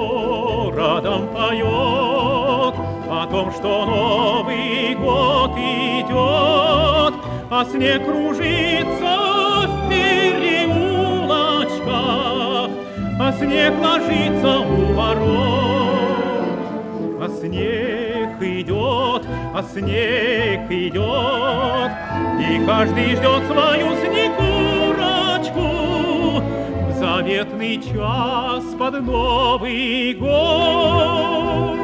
городом поет о том, что Новый год идет, а снег кружится в переулочках, а снег ложится у ворот, а снег идет, а снег идет, и каждый ждет свою снегурочку в заветный час под Новый год.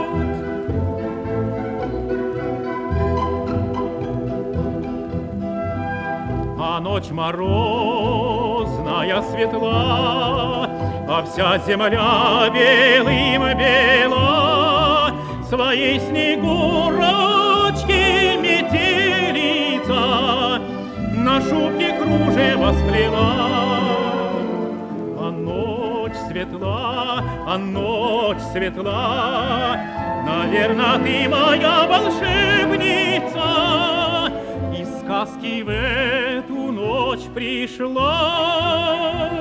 А ночь морозная светла, а вся земля белым бела, своей снегурочки метелица на шубке кружева сплела. А ночь светла, а ночь светла, наверно, ты моя волшебница, из сказки в эту ночь пришла.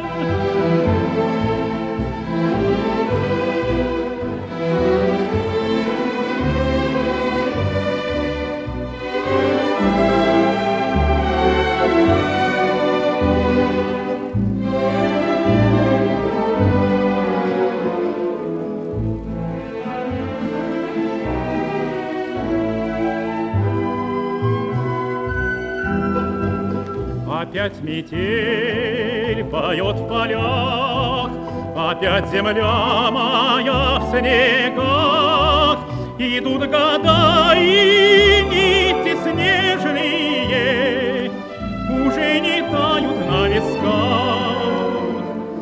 Опять метель поет в полях, опять земля моя в снегах. Идут года, и нити снежные уже не тают на висках.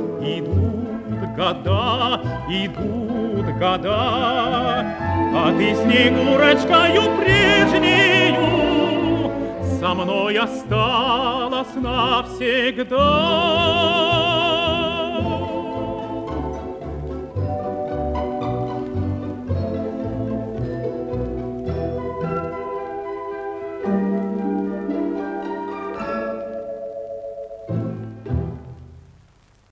Идут года, а ты, снегурочкою прежнею, со мной осталась навсегда.